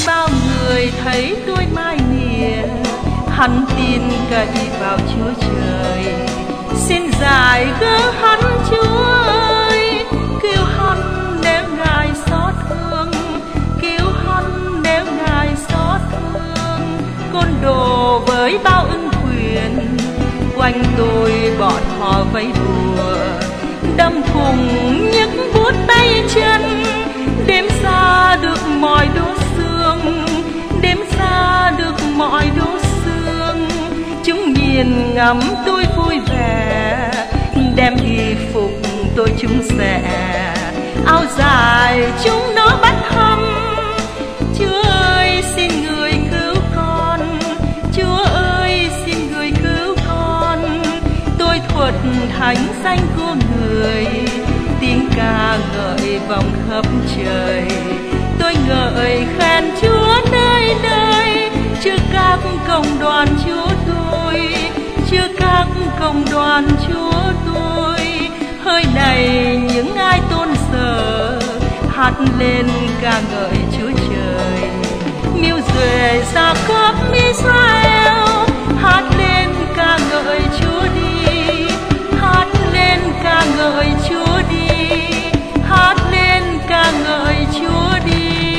Bao người thấy tôi mai mỉa, hắn tin cậy vào Chúa Trời. Xin giải gỡ hắn Chúa ơi, cứu hắn nếu Ngài xót thương, cứu hắn nếu Ngài xót thương. Côn đồ với bao ưng quyền, quanh tôi bọn họ vây đùa, đâm thùng nhức buốt tay chân, đếm xa được mọi đốt xương, đếm xa được mọi đốt xương. Chúng nhìn ngắm tôi vui vẻ, đem y phục tôi chúng xẻ, áo dài chúng nó bắt hăm. Chúa ơi xin người cứu con, Chúa ơi xin người cứu con. Tôi thuật thánh danh của người, tiếng ca ngợi vòng khắp trời. Tôi ngợi khen Chúa nơi nơi, trước các công đoàn Chúa tôi, trước các công đoàn Chúa tôi. Hơi này những ai tôn sờ, hát lên ca ngợi Chúa Trời. Mưu duệ ra khắp Israel, hát lên ca ngợi Chúa đi, hát lên ca ngợi Chúa đi, hát lên ca ngợi Chúa đi.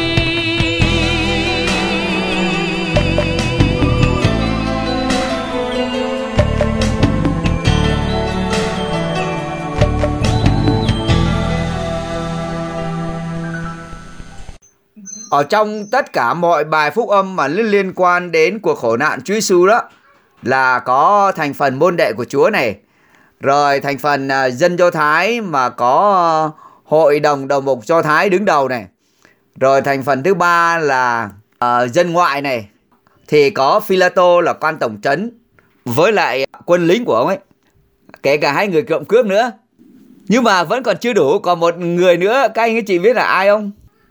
Ở trong tất cả mọi bài phúc âm mà liên quan đến cuộc khổ nạn Chúa Giêsu đó là có thành phần môn đệ của Chúa này, rồi thành phần dân Do Thái mà có hội đồng đầu mục Do Thái đứng đầu này, rồi thành phần thứ ba là dân ngoại này, thì có Phi-la-tô là quan tổng trấn với lại quân lính của ông ấy, kể cả 2 người trộm cướp nữa. Nhưng mà vẫn còn chưa đủ, còn một người nữa, các anh các chị biết là ai không?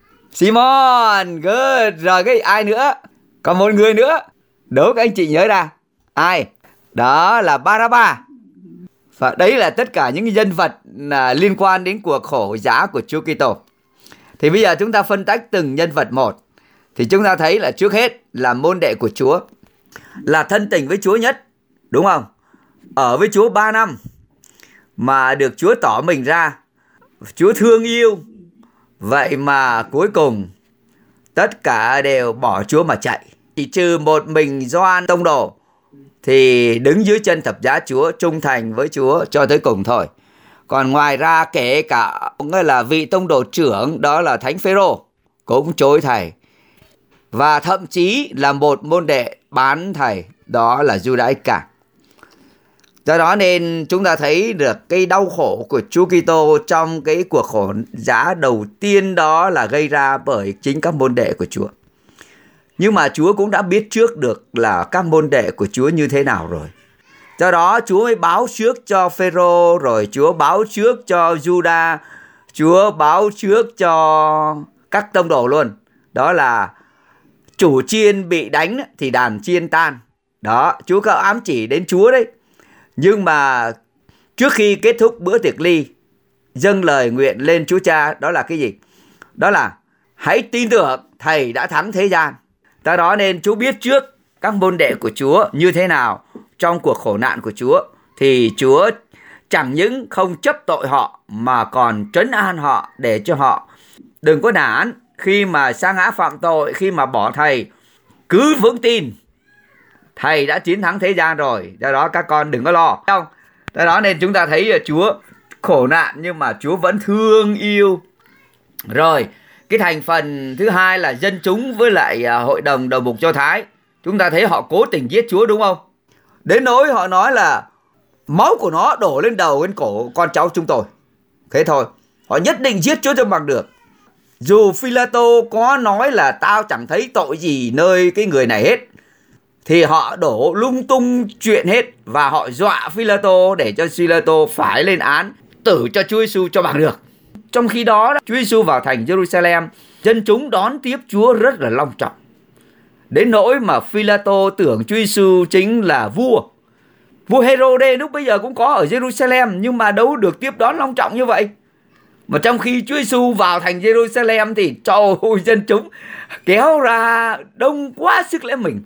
Simon, good. Rồi cái ai nữa? Còn một người nữa, đố các anh chị nhớ ra ai? Đó là Ba-ra-ba. Và đấy là tất cả những nhân vật liên quan đến cuộc khổ giá của Chúa Kitô. Thì bây giờ chúng ta phân tách từng nhân vật một, thì chúng ta thấy là trước hết là môn đệ của Chúa, là thân tình với Chúa nhất, đúng không? Ở với Chúa 3 năm mà được Chúa tỏ mình ra, Chúa thương yêu. Vậy mà cuối cùng tất cả đều bỏ Chúa mà chạy. Chỉ trừ một mình Gioan tông đồ thì đứng dưới chân thập giá Chúa, trung thành với Chúa cho tới cùng thôi. Còn ngoài ra kể cả là vị tông đồ trưởng, đó là Thánh Phêrô, cũng chối thầy. Và thậm chí là một môn đệ bán thầy, đó là Giuđa Ích-ca. Do đó nên chúng ta thấy được cái đau khổ của Chúa Kitô trong cái cuộc khổ giá đầu tiên, đó là gây ra bởi chính các môn đệ của Chúa. Nhưng mà Chúa cũng đã biết trước được là các môn đệ của Chúa như thế nào rồi. Do đó Chúa mới báo trước cho Phêrô, rồi Chúa báo trước cho Giuđa, Chúa báo trước cho các tông đồ luôn. Đó là chủ chiên bị đánh thì đàn chiên tan. Đó, Chúa có ám chỉ đến Chúa đấy. Nhưng mà trước khi kết thúc bữa tiệc ly, dâng lời nguyện lên Chúa Cha, đó là cái gì? Đó là hãy tin tưởng Thầy đã thắng thế gian. Do đó nên Chúa biết trước các môn đệ của Chúa như thế nào trong cuộc khổ nạn của Chúa. Thì Chúa chẳng những không chấp tội họ mà còn trấn an họ để cho họ đừng có nản khi mà sa ngã phạm tội, khi mà bỏ Thầy. Cứ vững tin, Thầy đã chiến thắng thế gian rồi. Do đó các con đừng có lo. Do đó nên chúng ta thấy là Chúa khổ nạn nhưng mà Chúa vẫn thương yêu. Rồi cái thành phần thứ hai là dân chúng với lại hội đồng đầu mục Do Thái. Chúng ta thấy họ cố tình giết Chúa, đúng không? Đến nỗi họ nói là máu của nó đổ lên đầu lên cổ con cháu chúng tôi. Thế thôi, họ nhất định giết Chúa cho bằng được. Dù Phi-la-tô có nói là tao chẳng thấy tội gì nơi cái người này hết, thì họ đổ lung tung chuyện hết. Và họ dọa Phi-la-tô để cho Phi-la-tô phải lên án tử cho Chúa Giêsu cho bằng được. Trong khi đó, Chúa Giêsu vào thành Jerusalem, dân chúng đón tiếp Chúa rất là long trọng. Đến nỗi mà Phi-la-tô tưởng Chúa Giêsu chính là vua. Vua Hê-rô-đê lúc bây giờ cũng có ở Jerusalem, nhưng mà đâu được tiếp đón long trọng như vậy. Mà trong khi Chúa Giêsu vào thành Jerusalem thì trời ơi, dân chúng kéo ra đông quá sức lẽ mình.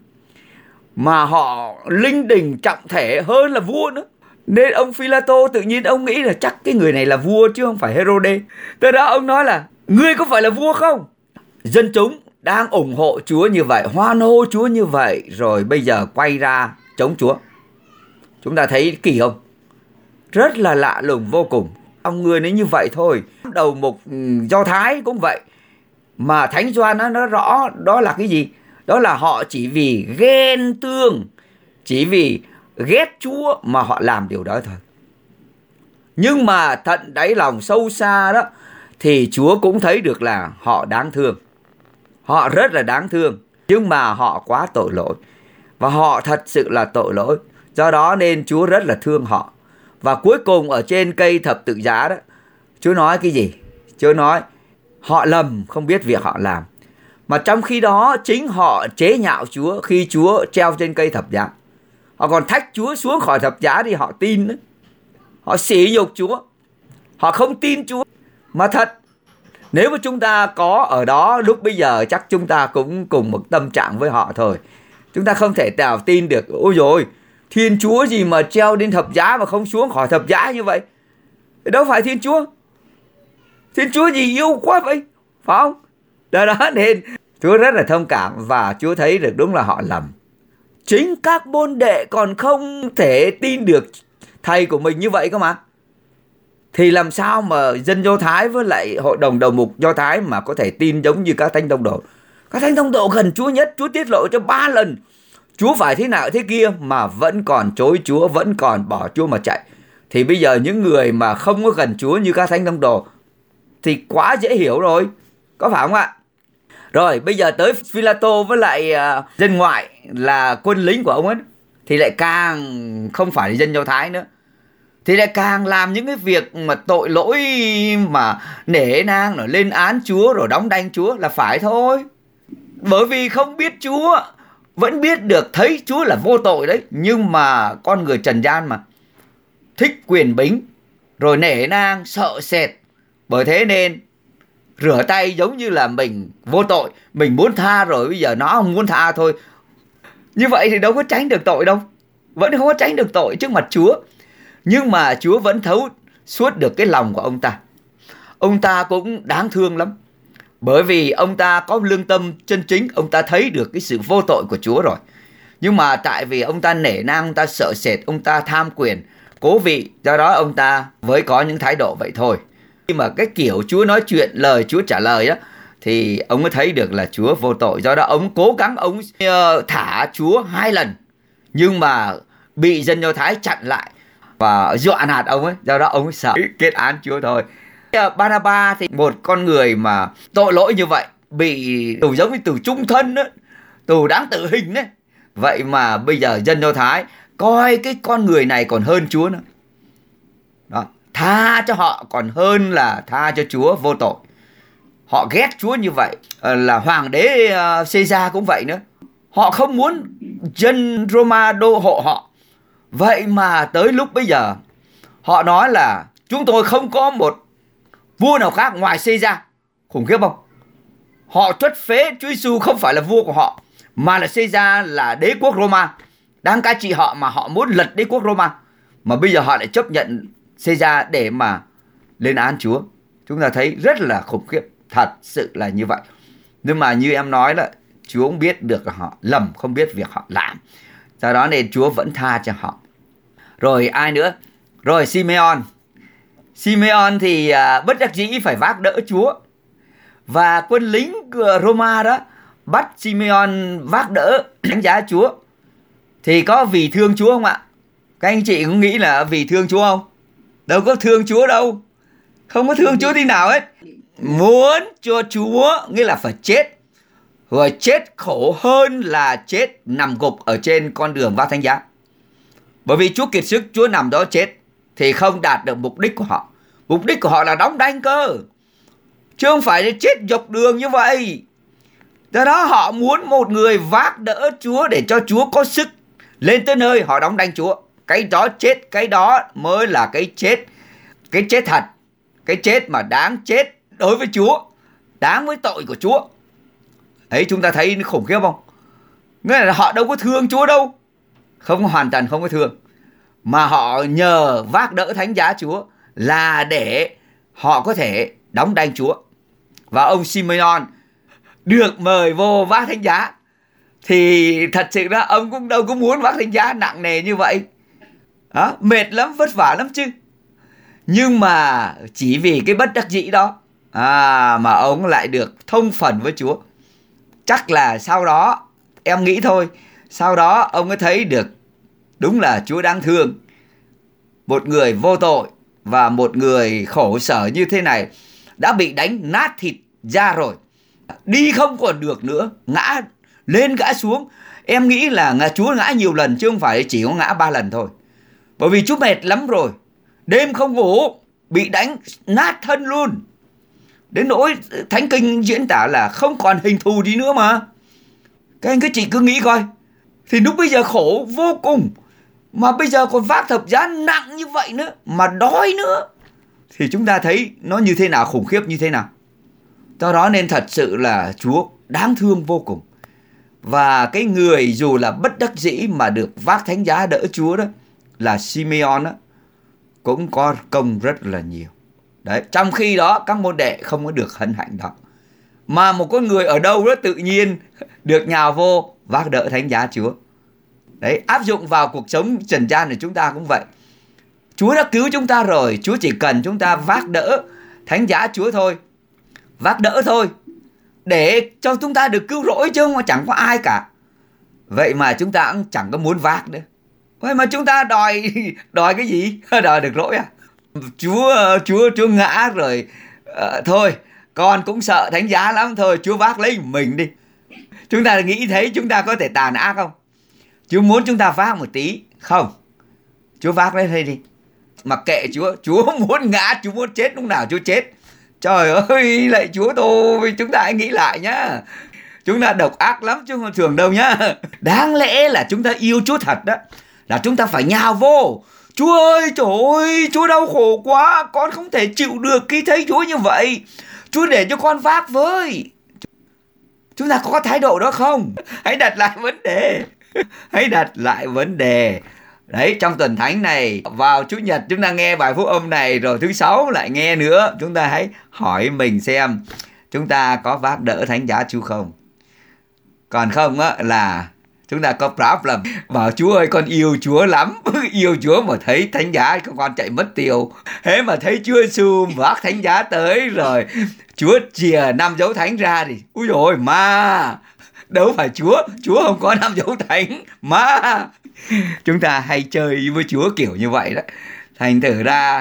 Mà họ linh đình trọng thể hơn là vua nữa. Nên ông Phi-la-tô tự nhiên ông nghĩ là chắc cái người này là vua chứ không phải Hê-rô-đê. Từ đó ông nói là ngươi có phải là vua không? Dân chúng đang ủng hộ Chúa như vậy, hoan hô Chúa như vậy, rồi bây giờ quay ra chống Chúa. Chúng ta thấy kỳ không? Rất là lạ lùng vô cùng. Ông người ấy như vậy thôi. Đầu mục Do Thái cũng vậy. Mà Thánh Gioan nó nói rõ đó là cái gì? Đó là họ chỉ vì ghen tương, chỉ vì ghét Chúa mà họ làm điều đó thôi. Nhưng mà tận đáy lòng sâu xa đó thì Chúa cũng thấy được là họ đáng thương. Họ rất là đáng thương, nhưng mà họ quá tội lỗi. Và họ thật sự là tội lỗi. Do đó nên Chúa rất là thương họ. Và cuối cùng ở trên cây thập tự giá đó, Chúa nói cái gì? Chúa nói họ lầm không biết việc họ làm. Mà trong khi đó chính họ chế nhạo Chúa khi Chúa treo trên cây thập giá. Họ còn thách Chúa xuống khỏi thập giá thì họ tin nữa. Họ sỉ nhục Chúa. Họ không tin Chúa. Mà thật, nếu mà chúng ta có ở đó lúc bây giờ chắc chúng ta cũng cùng một tâm trạng với họ thôi. Chúng ta không thể nào tin được. Ôi dồi, Thiên Chúa gì mà treo đến thập giá mà không xuống khỏi thập giá như vậy? Đâu phải Thiên Chúa. Thiên Chúa gì yêu quá vậy? Phải không? Đó nên Chúa rất là thông cảm và Chúa thấy được đúng là họ lầm. Chính các môn đệ còn không thể tin được thầy của mình như vậy cơ mà. Thì làm sao mà dân Do Thái với lại hội đồng đầu mục Do Thái mà có thể tin giống như các thánh tông đồ? Các thánh tông đồ gần Chúa nhất, Chúa tiết lộ cho 3 lần Chúa phải thế nào thế kia mà vẫn còn chối Chúa, vẫn còn bỏ Chúa mà chạy. Thì bây giờ những người mà không có gần Chúa như các thánh tông đồ thì quá dễ hiểu rồi. Có phải không ạ? Rồi bây giờ tới Phi-la-tô với lại dân ngoại là quân lính của ông ấy. Thì lại càng không phải là dân Do Thái nữa. Thì lại càng làm những cái việc mà tội lỗi mà nể nang rồi lên án Chúa rồi đóng đanh Chúa là phải thôi. Bởi vì không biết Chúa, vẫn biết được thấy Chúa là vô tội đấy. Nhưng mà con người trần gian mà thích quyền bính, rồi nể nang, sợ sệt. Bởi thế nên rửa tay giống như là mình vô tội. Mình muốn tha rồi bây giờ nó không muốn tha thôi. Như vậy thì đâu có tránh được tội đâu. Vẫn không có tránh được tội trước mặt Chúa. Nhưng mà Chúa vẫn thấu suốt được cái lòng của ông ta. Ông ta cũng đáng thương lắm. Bởi vì ông ta có lương tâm chân chính. Ông ta thấy được cái sự vô tội của Chúa rồi. Nhưng mà tại vì ông ta nể nang, ông ta sợ sệt, ông ta tham quyền, cố vị. Do đó ông ta mới có những thái độ vậy thôi. Khi mà cái kiểu Chúa nói chuyện, lời Chúa trả lời á, thì ông mới thấy được là Chúa vô tội. Do đó ông cố gắng ông thả Chúa 2 lần. Nhưng mà bị dân Do Thái chặn lại và dọa nạt ông ấy. Do đó ông ấy sợ kết án Chúa thôi. Ba-na-ba thì một con người mà tội lỗi như vậy, bị tù giống như tù chung thân đó, tù đáng tử hình đấy. Vậy mà bây giờ dân Do Thái coi cái con người này còn hơn Chúa nữa. Đó, tha cho họ còn hơn là tha cho Chúa vô tội. Họ ghét Chúa như vậy. Là hoàng đế Caesar cũng vậy nữa. Họ không muốn dân Roma đô hộ họ. Vậy mà tới lúc bây giờ họ nói là chúng tôi không có một vua nào khác ngoài Caesar. Khủng khiếp không? Họ truất phế Chúa Giêsu không phải là vua của họ, mà là Caesar, là đế quốc Roma đang cai trị họ, mà họ muốn lật đế quốc Roma. Mà bây giờ họ lại chấp nhận Caesar để mà lên án Chúa. Chúng ta thấy rất là khủng khiếp. Thật sự là như vậy. Nhưng mà như em nói là Chúa cũng biết được là họ lầm, không biết việc họ làm. Do đó nên Chúa vẫn tha cho họ. Rồi ai nữa? Rồi Simeon. Simeon thì bất đắc dĩ phải vác đỡ Chúa. Và quân lính của Roma đó bắt Simeon vác đỡ đánh giá Chúa. Thì có vì thương Chúa không ạ? Các anh chị cũng nghĩ là vì thương Chúa không? Đâu có thương Chúa đâu. Không có thương Chúa tí nào hết. Muốn cho Chúa nghĩa là phải chết. Rồi chết khổ hơn là chết nằm gục ở trên con đường vác thánh giá. Bởi vì Chúa kiệt sức, Chúa nằm đó chết thì không đạt được mục đích của họ. Mục đích của họ là đóng đanh cơ, chứ không phải là chết dọc đường như vậy. Do đó họ muốn một người vác đỡ Chúa để cho Chúa có sức lên tới nơi họ đóng đanh Chúa. Cái đó chết, cái đó mới là cái chết thật. cái chết mà đáng chết đối với Chúa, đáng với tội của Chúa. Ấy, chúng ta thấy nó khủng khiếp không? Nghĩa là họ đâu có thương Chúa đâu, hoàn toàn không có thương, mà họ nhờ vác đỡ thánh giá Chúa là để họ có thể đóng đanh Chúa. Và ông Simeon được mời vô vác thánh giá thì thật sự đó, ông cũng đâu có muốn vác thánh giá nặng nề như vậy. Đó, mệt lắm, vất vả lắm chứ. Nhưng mà chỉ vì cái bất đắc dĩ đó mà ông lại được thông phần với Chúa. Chắc là sau đó, em nghĩ thôi, sau đó ông ấy thấy được đúng là Chúa đáng thương. Một người vô tội và một người khổ sở như thế này đã bị đánh nát thịt ra rồi, đi không còn được nữa, ngã lên ngã xuống. Em nghĩ là Chúa ngã nhiều lần chứ không phải chỉ có ngã 3 lần thôi. Bởi vì Chúa mệt lắm rồi, đêm không ngủ, bị đánh nát thân luôn. Đến nỗi Thánh Kinh diễn tả là không còn hình thù gì nữa mà. Các anh các chị cứ nghĩ coi, thì lúc bây giờ khổ vô cùng, mà bây giờ còn vác thập giá nặng như vậy nữa, mà đói nữa, thì chúng ta thấy nó như thế nào, khủng khiếp như thế nào. Do đó nên thật sự là Chúa đáng thương vô cùng. Và cái người dù là bất đắc dĩ mà được vác thánh giá đỡ Chúa đó là Simeon đó, cũng có công rất là nhiều. Đấy, trong khi đó các môn đệ không có được hân hạnh đó, mà một con người ở đâu đó tự nhiên được nhào vô vác đỡ thánh giá Chúa. Đấy, áp dụng vào cuộc sống trần gian này chúng ta cũng vậy. Chúa đã cứu chúng ta rồi, Chúa chỉ cần chúng ta vác đỡ thánh giá Chúa thôi, vác đỡ thôi, để cho chúng ta được cứu rỗi, chứ không chẳng có ai cả. Vậy mà chúng ta cũng chẳng có muốn vác nữa. Vậy mà chúng ta đòi cái gì? Đòi được lỗi à? Chúa ngã rồi, thôi con cũng sợ thánh giá lắm, thôi Chúa vác lấy mình đi. Chúng ta nghĩ thấy chúng ta có thể tàn ác không? Chúa muốn chúng ta vác một tí, không, Chúa vác lấy đây đi. Mặc kệ Chúa muốn ngã, Chúa muốn chết lúc nào Chúa chết. Trời ơi, lạy Chúa tôi, chúng ta hãy nghĩ lại nhá. Chúng ta độc ác lắm chứ không thường đâu nhá. Đáng lẽ là chúng ta yêu Chúa thật đó, là chúng ta phải nhào vô. Chúa ơi, trời ơi, Chúa đau khổ quá, con không thể chịu được khi thấy Chúa như vậy. Chúa để cho con vác với. Chúng ta có thái độ đó không? Hãy đặt lại vấn đề. Hãy đặt lại vấn đề. Đấy, trong tuần thánh này, vào Chủ nhật chúng ta nghe bài phúc âm này, rồi thứ Sáu lại nghe nữa. Chúng ta hãy hỏi mình xem chúng ta có vác đỡ thánh giá Chúa không. Còn không á là chúng ta có problem. Bảo Chúa ơi, con yêu Chúa lắm. Yêu Chúa mà thấy thánh giá con chạy mất tiêu. Thế mà thấy Chúa Giêsu vác thánh giá tới rồi Chúa chìa 5 dấu thánh ra thì úi dồi ôi, ma. Đâu phải Chúa không có 5 dấu thánh mà. Chúng ta hay chơi với Chúa kiểu như vậy đó. Thành thử ra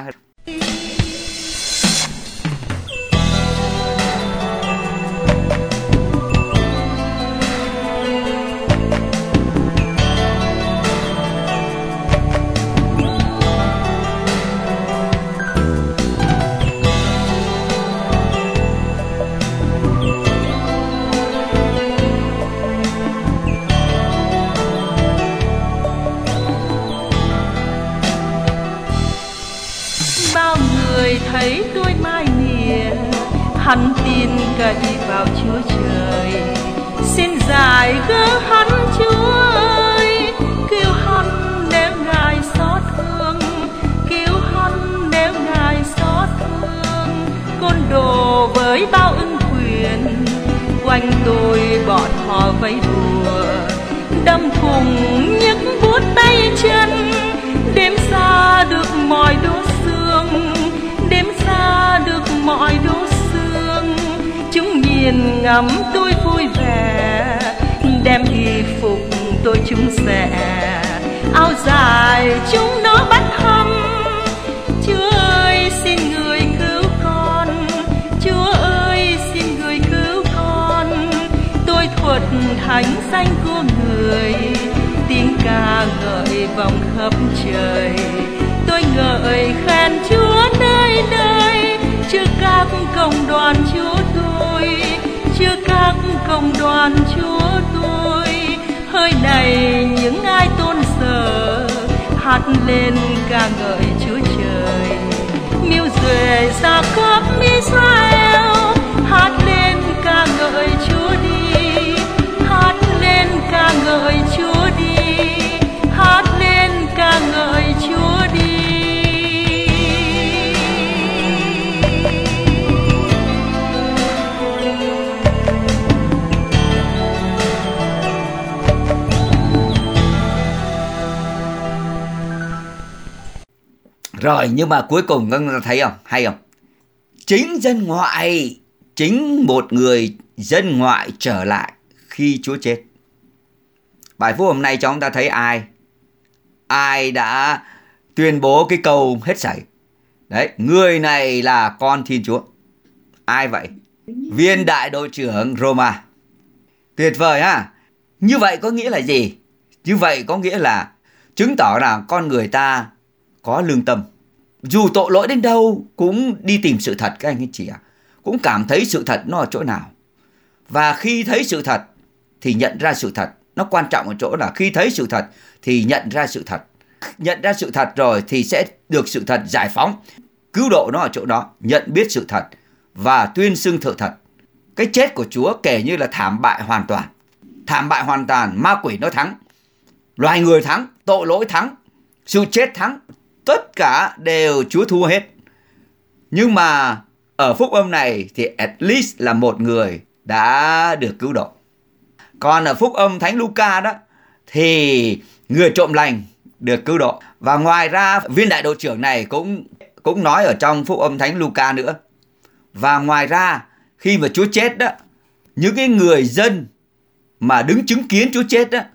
thấy tôi mai nìa, hắn tin cậy vào Chúa Trời. Xin giải gỡ hắn Chúa ơi, cứu hắn nếu Ngài xót thương, cứu hắn nếu Ngài xót thương. Côn đồ với bao ưng quyền, quanh tôi bọn họ vây đùa, đâm thùng nhức buốt tay chân, đếm xa được mọi đốt xương, đếm xa được mọi đốt xương. Chúng nhìn ngắm tôi vui vẻ, đem y phục tôi chúng xẻ, áo dài chúng nó bắt hăm. Chúa ơi, xin người cứu con, Chúa ơi, xin người cứu con. Tôi thuật thánh danh của người, tiếng ca ngợi vòng khắp trời. Tôi ngợi khen Chúa nơi nơi, trước các công đoàn Chúa tôi, trước các công đoàn Chúa tôi. Hơi này những ai tôn sờ, hát lên ca ngợi Chúa Trời. Miêu tuệ gia cấp Israel, hát lên ca ngợi Chúa đi, hát lên ca ngợi Chúa đi, hát lên ca ngợi Chúa đi. Rồi, nhưng mà cuối cùng các ta thấy không? Hay không? Chính dân ngoại, chính một người dân ngoại trở lại khi Chúa chết. Bài phúc hôm nay cho chúng ta thấy ai đã tuyên bố cái câu hết sảy. Đấy, người này là con Thiên Chúa. Ai vậy? Viên đại đội trưởng Roma. Tuyệt vời ha. Như vậy có nghĩa là gì? Như vậy có nghĩa là chứng tỏ là con người ta có lương tâm. Dù tội lỗi đến đâu cũng đi tìm sự thật các anh ấy chị ạ. Cũng cảm thấy sự thật nó ở chỗ nào. Và khi thấy sự thật thì nhận ra sự thật. Nó quan trọng ở chỗ là khi thấy sự thật thì nhận ra sự thật. Nhận ra sự thật rồi thì sẽ được sự thật giải phóng. Cứu độ nó ở chỗ đó. Nhận biết sự thật và tuyên xưng sự thật. Cái chết của Chúa kể như là thảm bại hoàn toàn. Thảm bại hoàn toàn, ma quỷ nó thắng. Loài người thắng, tội lỗi thắng, sự chết thắng. Tất cả đều Chúa thua hết. Nhưng mà ở phúc âm này thì at least là một người đã được cứu độ. Còn ở phúc âm Thánh Luca đó thì người trộm lành được cứu độ. Và ngoài ra viên đại đội trưởng này cũng nói ở trong phúc âm Thánh Luca nữa. Và ngoài ra khi mà Chúa chết đó, những cái người dân mà đứng chứng kiến Chúa chết đó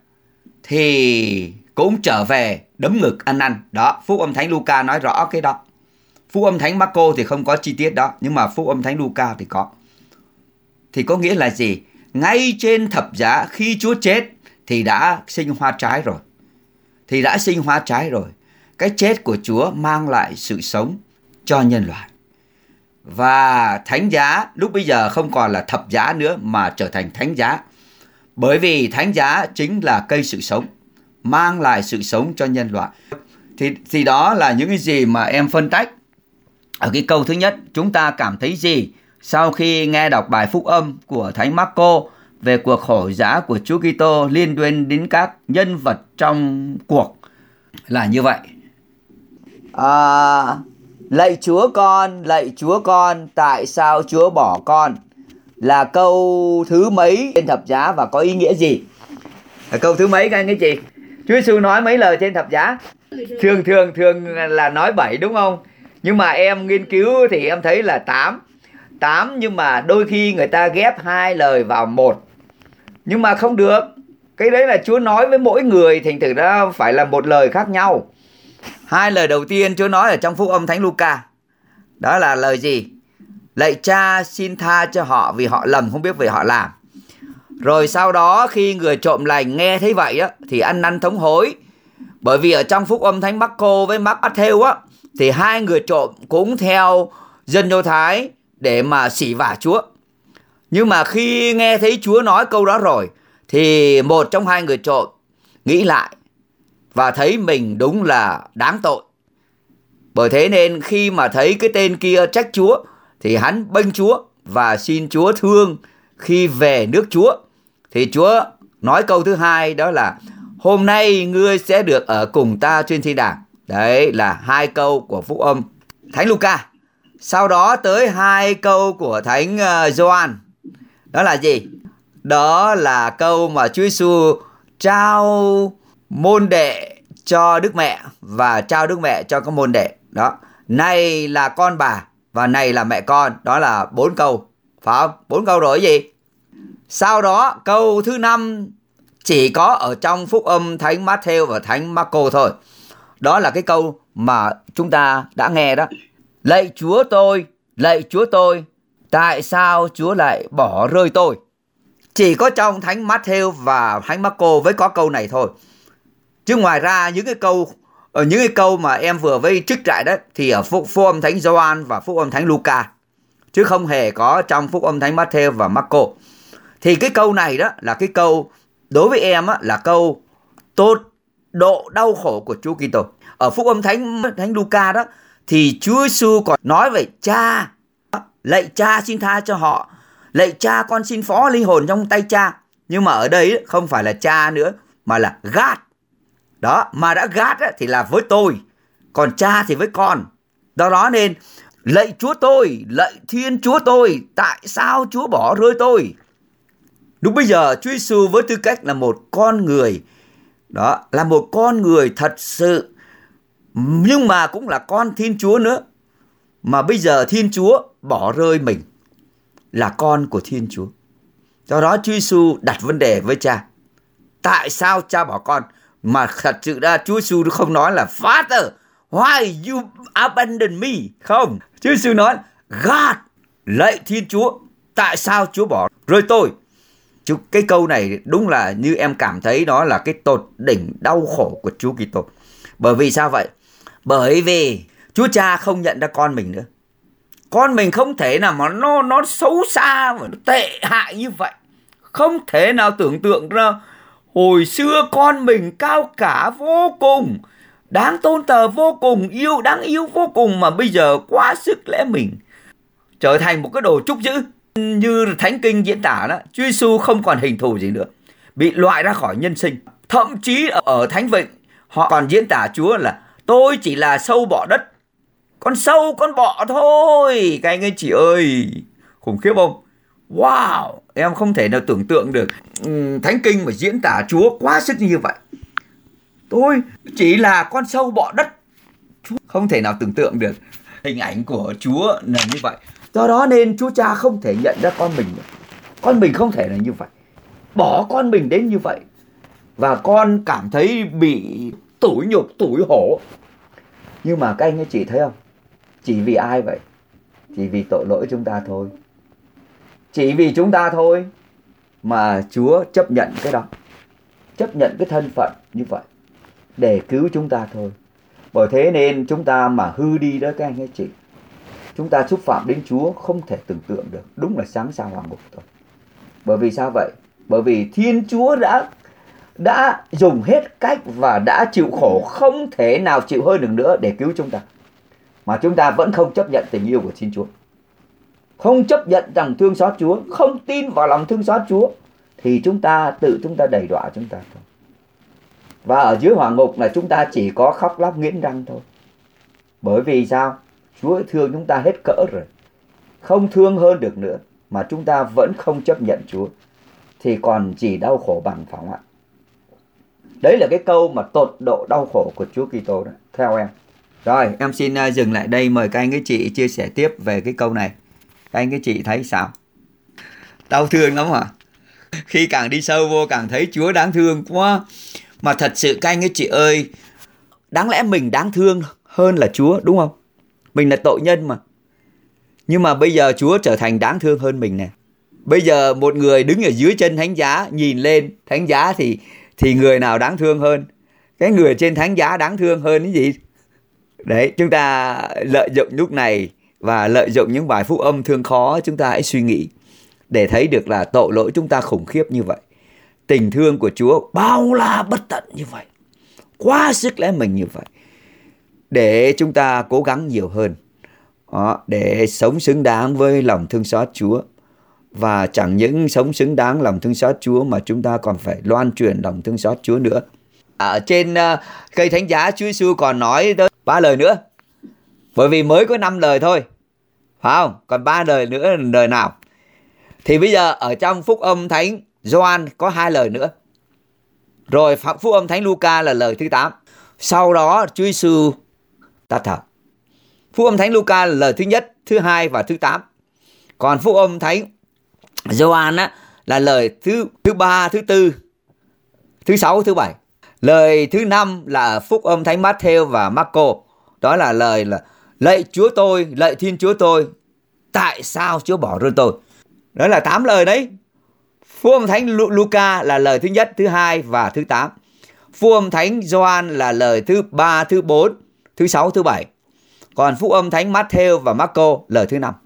thì cũng trở về đấm ngực ăn năn. Đó, phúc âm Thánh Luca nói rõ cái đó. Phúc âm Thánh Marco thì không có chi tiết đó, nhưng mà phúc âm Thánh Luca thì có. Thì có nghĩa là gì? Ngay trên thập giá khi Chúa chết thì đã sinh hoa trái rồi. Thì đã sinh hoa trái rồi. Cái chết của Chúa mang lại sự sống cho nhân loại. Và thánh giá lúc bây giờ không còn là thập giá nữa mà trở thành thánh giá. Bởi vì thánh giá chính là cây sự sống, mang lại sự sống cho nhân loại. Thì đó là những cái gì mà em phân tách. Ở cái câu thứ nhất, chúng ta cảm thấy gì sau khi nghe đọc bài phúc âm của Thánh Marco về cuộc khổ giã của Chúa Kitô liên quan đến các nhân vật trong cuộc là như vậy. Lạy Chúa con, tại sao Chúa bỏ con? Là câu thứ mấy trên thập giá và có ý nghĩa gì? Là câu thứ mấy các anh ấy chị? Chúa Giêsu nói mấy lời trên thập giá? Thường là nói 7 đúng không? Nhưng mà em nghiên cứu thì em thấy là 8, nhưng mà đôi khi người ta ghép 2 lời vào 1. Nhưng mà không được. Cái đấy là Chúa nói với mỗi người, thành thử ra phải là một lời khác nhau. 2 lời đầu tiên Chúa nói ở trong phúc âm Thánh Luca. Đó là lời gì? Lạy Cha, xin tha cho họ vì họ lầm không biết về họ làm. Rồi sau đó khi người trộm lành nghe thấy vậy á, thì ăn năn thống hối. Bởi vì ở trong phúc âm Thánh Marco với Matthew á, thì 2 người trộm cũng theo dân Do Thái để mà xỉ vả Chúa. Nhưng mà khi nghe thấy Chúa nói câu đó rồi thì một trong 2 người trộm nghĩ lại và thấy mình đúng là đáng tội. Bởi thế nên khi mà thấy cái tên kia trách Chúa thì hắn bênh Chúa và xin Chúa thương khi về nước Chúa. Thì Chúa nói câu thứ 2 đó là hôm nay ngươi sẽ được ở cùng ta trên thiên đàng. Đấy là 2 câu của phúc âm Thánh Luca. Sau đó tới 2 câu của Thánh Gioan. Đó là gì? Đó là câu mà Chúa Giêsu trao môn đệ cho Đức Mẹ và trao Đức Mẹ cho các môn đệ. Đó, này là con bà và này là mẹ con. Đó là 4 câu, phải không? 4 câu rồi gì? Sau đó câu thứ 5 chỉ có ở trong phúc âm Thánh Matthew và Thánh Marco thôi. Đó là cái câu mà chúng ta đã nghe đó. Lạy Chúa tôi, tại sao Chúa lại bỏ rơi tôi? Chỉ có trong Thánh Matthew và Thánh Marco mới có câu này thôi. Chứ ngoài ra những cái câu mà em vừa với trích lại đó thì ở phúc âm Thánh Gioan và phúc âm Thánh Luca, chứ không hề có trong phúc âm Thánh Matthew và Marco. Thì cái câu này đó là cái câu đối với em á, là câu tột độ đau khổ của Chúa Kitô. Ở phúc âm Thánh Luca đó thì Chúa Giêsu còn nói về Cha. Lạy Cha xin tha cho họ. Lạy Cha con xin phó linh hồn trong tay Cha. Nhưng mà ở đây không phải là Cha nữa, mà là God. Đó, mà đã God thì là với tôi, còn Cha thì với con. Đó nên lạy Chúa tôi, lạy Thiên Chúa tôi, tại sao Chúa bỏ rơi tôi? Lúc bây giờ Chúa Giêsu với tư cách là một con người, đó là một con người thật sự, nhưng mà cũng là con Thiên Chúa nữa. Mà bây giờ Thiên Chúa bỏ rơi mình, là con của Thiên Chúa. Do đó Chúa Giêsu đặt vấn đề với Cha. Tại sao Cha bỏ con? Mà thật sự ra Chúa Giêsu không nói là Father, why you abandon me? Không, Chúa Giêsu nói God, lạy Thiên Chúa, tại sao Chúa bỏ rơi tôi? Cái câu này đúng là như em cảm thấy đó là cái tột đỉnh đau khổ của Chúa Kitô. Bởi vì sao vậy? Bởi vì Chúa Cha không nhận ra con mình nữa. Con mình không thể nào mà nó xấu xa và nó tệ hại như vậy. Không thể nào tưởng tượng ra hồi xưa con mình cao cả vô cùng, đáng tôn thờ vô cùng, đáng yêu vô cùng, mà bây giờ quá sức lẽ mình, trở thành một cái đồ trúc dữ. Như Thánh Kinh diễn tả đó, Chúa Giêsu không còn hình thù gì nữa, bị loại ra khỏi nhân sinh. Thậm chí ở Thánh Vịnh họ còn diễn tả Chúa là tôi chỉ là sâu bọ đất, con sâu con bọ thôi. Các anh chị ơi, khủng khiếp không? Wow, em không thể nào tưởng tượng được Thánh Kinh mà diễn tả Chúa quá sức như vậy. Tôi chỉ là con sâu bọ đất. Không thể nào tưởng tượng được hình ảnh của Chúa là như vậy. Do đó nên Chúa Cha không thể nhận ra con mình nữa. Con mình không thể là như vậy, bỏ con mình đến như vậy. Và con cảm thấy bị tủi nhục, tủi hổ. Nhưng mà các anh ấy chị thấy không? Chỉ vì ai vậy? Chỉ vì tội lỗi chúng ta thôi. Chỉ vì chúng ta thôi mà Chúa chấp nhận cái đó, chấp nhận cái thân phận như vậy để cứu chúng ta thôi. Bởi thế nên chúng ta mà hư đi đó các anh ấy chị, chúng ta xúc phạm đến Chúa không thể tưởng tượng được. Đúng là sáng sao hỏa ngục thôi. Bởi vì sao vậy? Bởi vì Thiên Chúa đã dùng hết cách và đã chịu khổ không thể nào chịu hơn được nữa để cứu chúng ta. Mà chúng ta vẫn không chấp nhận tình yêu của Thiên Chúa, không chấp nhận lòng thương xót Chúa, không tin vào lòng thương xót Chúa, thì chúng ta đày đọa chúng ta thôi. Và ở dưới hỏa ngục là chúng ta chỉ có khóc lóc nghiến răng thôi. Bởi vì sao? Chúa thương chúng ta hết cỡ rồi, không thương hơn được nữa, mà chúng ta vẫn không chấp nhận Chúa, thì còn chỉ đau khổ bằng phỏng ạ. Đấy là cái câu mà tột độ đau khổ của Chúa Kitô đó, theo em. Rồi, em xin dừng lại đây, mời các anh các chị chia sẻ tiếp về cái câu này. Các anh các chị thấy sao? Đau thương lắm hả? Khi càng đi sâu vô càng thấy Chúa đáng thương quá. Mà thật sự các anh các chị ơi, đáng lẽ mình đáng thương hơn là Chúa, đúng không? Mình là tội nhân mà. Nhưng mà bây giờ Chúa trở thành đáng thương hơn mình nè. Bây giờ một người đứng ở dưới chân thánh giá, nhìn lên thánh giá thì người nào đáng thương hơn? Cái người trên thánh giá đáng thương hơn cái gì? Đấy, chúng ta lợi dụng lúc này và lợi dụng những bài phúc âm thương khó, chúng ta hãy suy nghĩ để thấy được là tội lỗi chúng ta khủng khiếp như vậy. Tình thương của Chúa bao la bất tận như vậy, quá sức lẽ mình như vậy. Để chúng ta cố gắng nhiều hơn đó, để sống xứng đáng với lòng thương xót Chúa. Và chẳng những sống xứng đáng lòng thương xót Chúa mà chúng ta còn phải loan truyền lòng thương xót Chúa nữa. Ở trên cây thánh giá, Chúa Giêsu còn nói tới 3 lời nữa. Bởi vì mới có 5 lời thôi, phải không? Còn 3 lời nữa là lời nào? Thì bây giờ ở trong phúc âm Thánh Gioan có 2 lời nữa. Rồi phúc âm Thánh Luca là lời thứ 8. Sau đó Chúa Giêsu tắt thở. Phúc âm Thánh Luca là lời thứ nhất, thứ hai và thứ 8. Còn phúc âm Thánh Gioan là lời thứ 3, thứ 4, thứ 6, thứ 7. Lời thứ 5 là phúc âm Thánh Matthew và Marco. Đó là lời là lạy Chúa tôi, lạy Thiên Chúa tôi, tại sao Chúa bỏ rơi tôi? Đó là 8 lời đấy. Phúc âm Thánh Luca là lời thứ nhất, thứ hai và thứ 8. Phúc âm Thánh Gioan là lời thứ 3, thứ 4, thứ 6, thứ 7. Còn phúc âm Thánh Matthew và Marco lời thứ 5.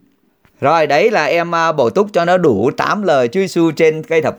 Rồi đấy là em bổ túc cho nó đủ 8 lời Chúa Giêsu trên cây thập.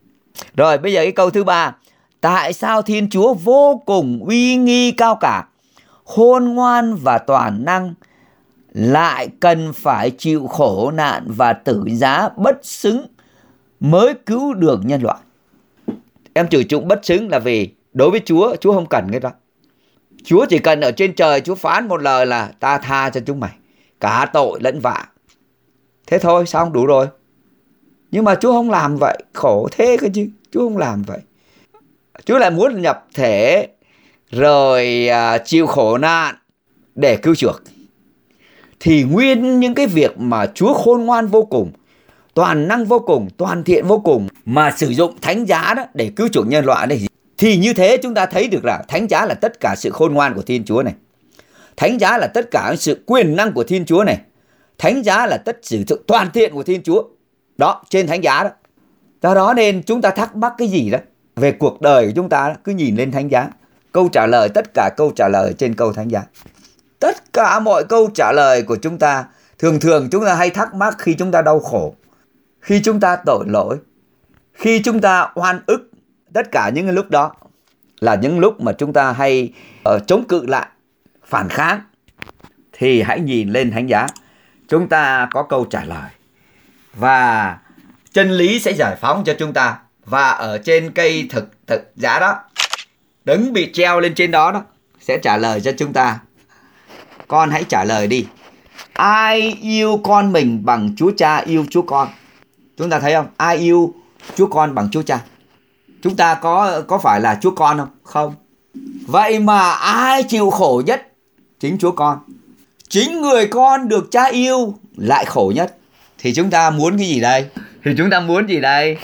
Rồi bây giờ cái câu thứ 3. Tại sao Thiên Chúa vô cùng uy nghi cao cả, khôn ngoan và toàn năng lại cần phải chịu khổ nạn và tử giá bất xứng mới cứu được nhân loại. Em trừ dụng bất xứng là vì đối với Chúa không cần cái đó. Chúa chỉ cần ở trên trời Chúa phán một lời là ta tha cho chúng mày cả tội lẫn vạ. Thế thôi, xong đủ rồi. Nhưng mà Chúa không làm vậy, khổ thế cơ chứ. Chúa không làm vậy. Chúa lại muốn nhập thể rồi chịu khổ nạn để cứu chuộc. Thì nguyên những cái việc mà Chúa khôn ngoan vô cùng, toàn năng vô cùng, toàn thiện vô cùng mà sử dụng thánh giá đó để cứu chuộc nhân loại này, thì như thế chúng ta thấy được là thánh giá là tất cả sự khôn ngoan của Thiên Chúa này. Thánh giá là tất cả sự quyền năng của Thiên Chúa này. Thánh giá là tất sự toàn thiện của Thiên Chúa. Đó, trên thánh giá đó. Do đó nên chúng ta thắc mắc cái gì đó về cuộc đời của chúng ta đó, cứ nhìn lên thánh giá. Câu trả lời, tất cả câu trả lời trên câu thánh giá. Tất cả mọi câu trả lời của chúng ta, thường chúng ta hay thắc mắc khi chúng ta đau khổ, khi chúng ta tội lỗi, khi chúng ta oan ức. Tất cả những lúc đó là những lúc mà chúng ta hay chống cự lại, phản kháng. Thì hãy nhìn lên thánh giá, chúng ta có câu trả lời. Và chân lý sẽ giải phóng cho chúng ta. Và ở trên cây thực giá đó, đấng bị treo lên trên đó sẽ trả lời cho chúng ta. Con hãy trả lời đi. Ai yêu con mình bằng Chúa Cha yêu Chúa con? Chúng ta thấy không? Ai yêu Chúa con bằng Chúa Cha? Chúng ta có phải là Chúa con không? Không. Vậy mà ai chịu khổ nhất? Chính Chúa con. Chính người con được Cha yêu lại khổ nhất. Thì chúng ta muốn cái gì đây?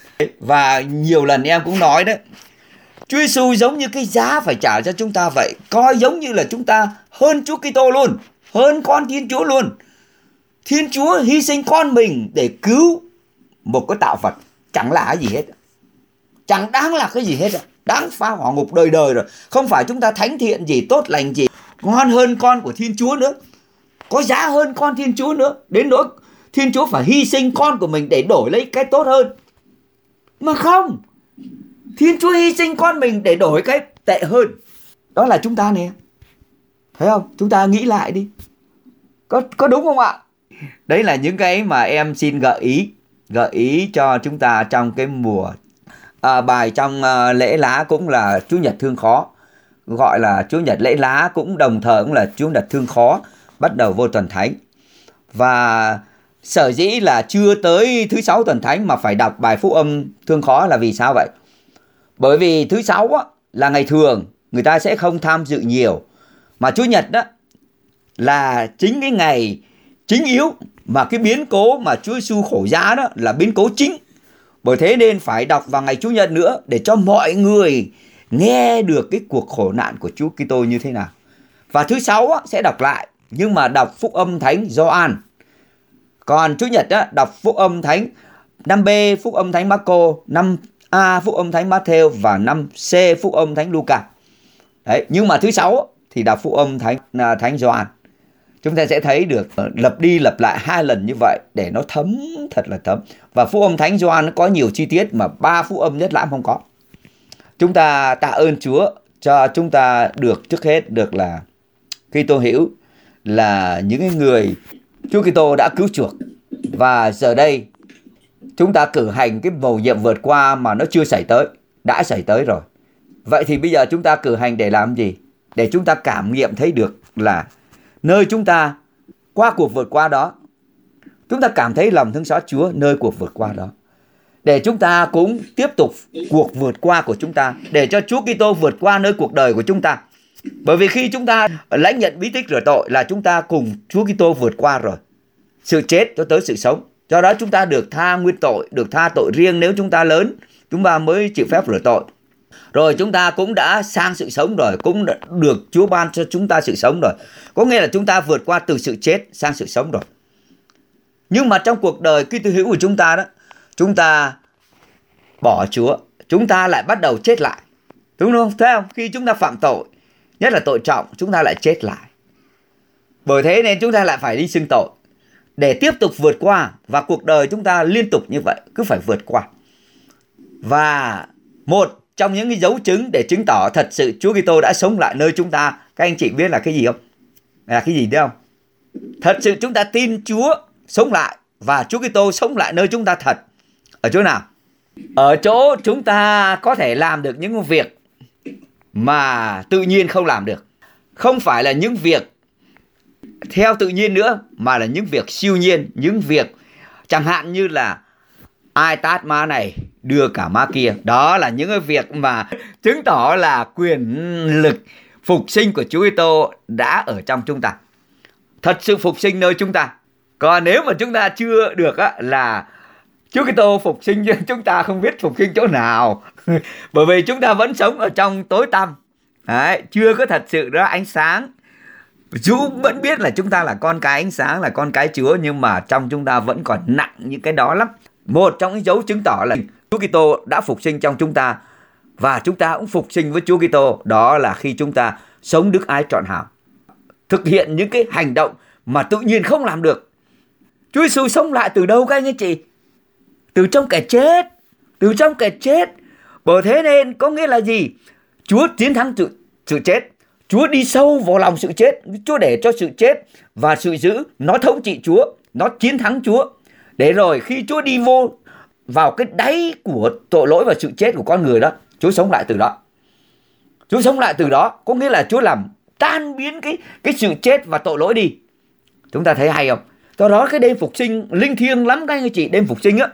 Và nhiều lần em cũng nói đấy, Chúa Giêsu giống như cái giá phải trả cho chúng ta vậy. Coi giống như là chúng ta hơn Chúa Kitô luôn, hơn con Thiên Chúa luôn. Thiên Chúa hy sinh con mình để cứu một cái tạo vật chẳng là cái gì hết, chẳng đáng là cái gì hết, đáng phá hỏa ngục đời đời rồi. Không phải chúng ta thánh thiện gì, tốt lành gì, ngon hơn con của Thiên Chúa nữa, có giá hơn con Thiên Chúa nữa, đến nỗi Thiên Chúa phải hy sinh con của mình để đổi lấy cái tốt hơn. Mà không, Thiên Chúa hy sinh con mình để đổi cái tệ hơn. Đó là chúng ta nè, thấy không? Chúng ta nghĩ lại đi, có đúng không ạ? Đấy là những cái mà em xin gợi ý cho chúng ta trong cái mùa bài trong lễ lá cũng là Chúa Nhật thương khó, gọi là Chúa Nhật lễ lá, cũng đồng thời cũng là Chúa Nhật thương khó, bắt đầu vô tuần thánh. Và sở dĩ là chưa tới thứ 6 tuần thánh mà phải đọc bài phúc âm thương khó là vì sao vậy? Bởi vì thứ 6 á, là ngày thường, người ta sẽ không tham dự nhiều. Mà Chúa Nhật đó là chính cái ngày chính yếu, mà cái biến cố mà Chúa Giêsu khổ giá đó là biến cố chính. Bởi thế nên phải đọc vào ngày Chủ nhật nữa để cho mọi người nghe được cái cuộc khổ nạn của Chúa Kitô như thế nào. Và thứ 6 á, sẽ đọc lại, nhưng mà đọc phúc âm thánh Gioan. Còn Chủ nhật á, đọc phúc âm thánh 5B phúc âm thánh Marco, 5A phúc âm thánh Matthew và 5C phúc âm thánh Luca. Đấy, nhưng mà thứ 6 thì đọc phúc âm thánh Gioan. Chúng ta sẽ thấy được lặp đi lặp lại 2 lần như vậy để nó thấm, thật là thấm. Và phúc âm thánh Gioan nó có nhiều chi tiết mà 3 phúc âm Nhất Lãm không có. Chúng ta tạ ơn Chúa cho chúng ta được, trước hết được là Kitô hữu, là những người Chúa Kitô đã cứu chuộc. Và giờ đây chúng ta cử hành cái mầu nhiệm vượt qua mà nó chưa xảy tới, đã xảy tới rồi. Vậy thì bây giờ chúng ta cử hành để làm gì? Để chúng ta cảm nghiệm thấy được là nơi chúng ta qua cuộc vượt qua đó, chúng ta cảm thấy lòng thương xót Chúa nơi cuộc vượt qua đó. Để chúng ta cũng tiếp tục cuộc vượt qua của chúng ta, để cho Chúa Kitô vượt qua nơi cuộc đời của chúng ta. Bởi vì khi chúng ta lãnh nhận bí tích rửa tội là chúng ta cùng Chúa Kitô vượt qua rồi, sự chết cho tới sự sống. Do đó chúng ta được tha nguyên tội, được tha tội riêng nếu chúng ta lớn, chúng ta mới chịu phép rửa tội. Rồi chúng ta cũng đã sang sự sống rồi, cũng đã được Chúa ban cho chúng ta sự sống rồi. Có nghĩa là chúng ta vượt qua từ sự chết sang sự sống rồi. Nhưng mà trong cuộc đời Kitô hữu của chúng ta đó, chúng ta bỏ Chúa, chúng ta lại bắt đầu chết lại. Đúng không? Thấy không? Khi chúng ta phạm tội, nhất là tội trọng, chúng ta lại chết lại. Bởi thế nên chúng ta lại phải đi xưng tội để tiếp tục vượt qua. Và cuộc đời chúng ta liên tục như vậy, cứ phải vượt qua. Và một trong những cái dấu chứng để chứng tỏ thật sự Chúa Kitô đã sống lại nơi chúng ta. Các anh chị biết là cái gì không? Là cái gì đấy không? Thật sự chúng ta tin Chúa sống lại và Chúa Kitô sống lại nơi chúng ta thật. Ở chỗ nào? Ở chỗ chúng ta có thể làm được những việc mà tự nhiên không làm được. Không phải là những việc theo tự nhiên nữa, mà là những việc siêu nhiên. Những việc chẳng hạn như là ai tát má này đưa cả má kia. Đó là những cái việc mà chứng tỏ là quyền lực phục sinh của Chúa Kitô đã ở trong chúng ta. Thật sự phục sinh nơi chúng ta. Còn nếu mà chúng ta chưa được á, là Chúa Kitô phục sinh chúng ta không biết phục sinh chỗ nào. Bởi vì chúng ta vẫn sống ở trong tối tăm. Đấy, chưa có thật sự ra ánh sáng. Chúa vẫn biết là chúng ta là con cái ánh sáng, là con cái Chúa, nhưng mà trong chúng ta vẫn còn nặng những cái đó lắm. Một trong những dấu chứng tỏ là Chúa Kitô đã phục sinh trong chúng ta và chúng ta cũng phục sinh với Chúa Kitô, đó là khi chúng ta sống đức ái trọn hảo, thực hiện những cái hành động mà tự nhiên không làm được. Chúa Giêsu sống lại từ đâu các anh chị? Từ trong kẻ chết. Từ trong kẻ chết. Bởi thế nên có nghĩa là gì? Chúa chiến thắng sự chết. Chúa đi sâu vào lòng sự chết. Chúa để cho sự chết và sự dữ nó thống trị Chúa, nó chiến thắng Chúa. Để rồi khi Chúa đi vô vào cái đáy của tội lỗi và sự chết của con người đó, Chúa sống lại từ đó. Chúa sống lại từ đó có nghĩa là Chúa làm tan biến cái sự chết và tội lỗi đi. Chúng ta thấy hay không? Do đó cái đêm phục sinh linh thiêng lắm các anh chị. Đêm phục sinh á,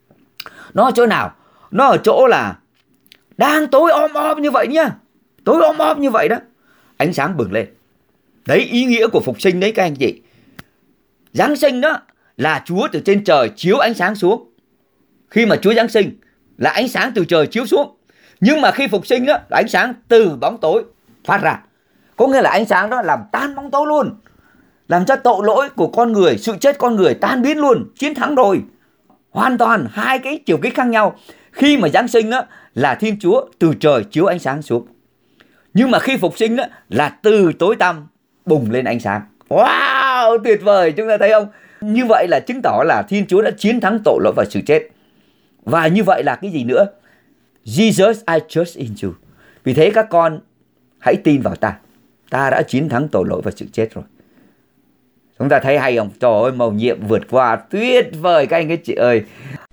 nó ở chỗ nào? Nó ở chỗ là đang tối om như vậy nhá. Tối om như vậy đó, ánh sáng bừng lên. Đấy ý nghĩa của phục sinh đấy các anh chị. Giáng sinh đó là Chúa từ trên trời chiếu ánh sáng xuống. Khi mà Chúa Giáng sinh là ánh sáng từ trời chiếu xuống. Nhưng mà khi phục sinh đó là ánh sáng từ bóng tối phát ra. Có nghĩa là ánh sáng đó làm tan bóng tối luôn, làm cho tội lỗi của con người, sự chết con người tan biến luôn, chiến thắng rồi. Hoàn toàn hai cái chiều kích khác nhau. Khi mà Giáng sinh đó là Thiên Chúa từ trời chiếu ánh sáng xuống. Nhưng mà khi phục sinh đó là từ tối tăm bùng lên ánh sáng. Wow, tuyệt vời, chúng ta thấy không? Như vậy là chứng tỏ là Thiên Chúa đã chiến thắng tội lỗi và sự chết. Và như vậy là cái gì nữa? Jesus, I trust in you. Vì thế các con hãy tin vào ta. Ta đã chiến thắng tội lỗi và sự chết rồi. Chúng ta thấy hay không? Trời ơi, mầu nhiệm vượt qua tuyệt vời các anh các chị ơi.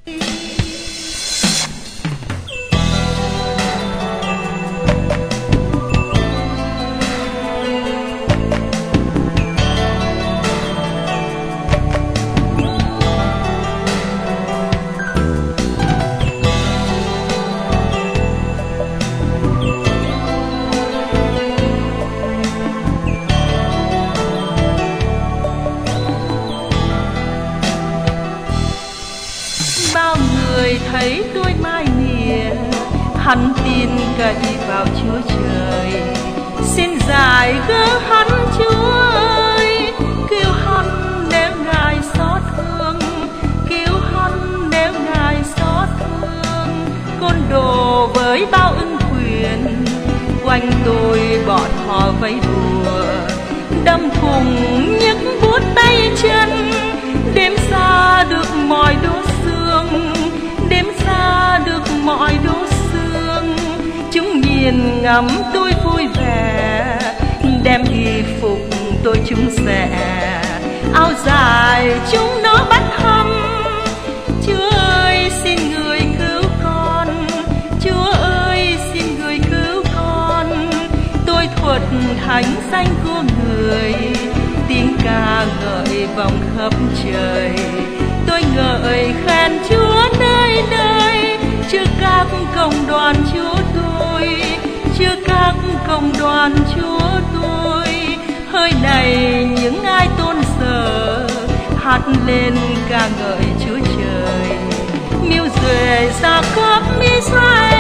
Thấy tôi mai nìa, hắn tin cậy vào Chúa Trời. Xin giải gỡ hắn Chúa ơi, cứu hắn nếu Ngài xót thương, cứu hắn nếu Ngài xót thương. Côn đồ với bao ưng quyền, quanh tôi bọn họ vây bùa, đâm thùng nhức buốt tay chân, đếm xa được mọi đốt xương, đếm xa được mọi đốt xương. Chúng nhìn ngắm tôi vui vẻ, đem y phục tôi chúng sẽ, áo dài chúng nó bắt hăm. Chúa ơi xin người cứu con, Chúa ơi xin người cứu con. Tôi thuật thánh danh của người, tiếng ca ngợi vòng khắp trời. Tôi ngợi khen Chúa nơi nơi, trước các công đoàn Chúa tôi, trước các công đoàn Chúa tôi. Hơi này những ai tôn sờ, hát lên ca ngợi Chúa Trời. Mưu duệ Gia-cốp Israel,